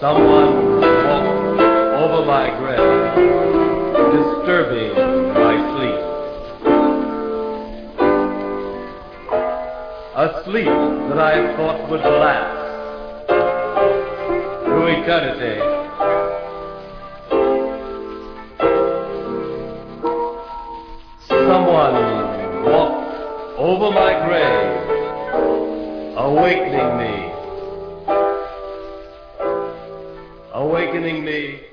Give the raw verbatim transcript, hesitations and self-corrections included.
Someone walked over my grave, disturbing my sleep. A sleep that I had thought would last through eternity. Someone walked over my grave, awakening me. Awakening me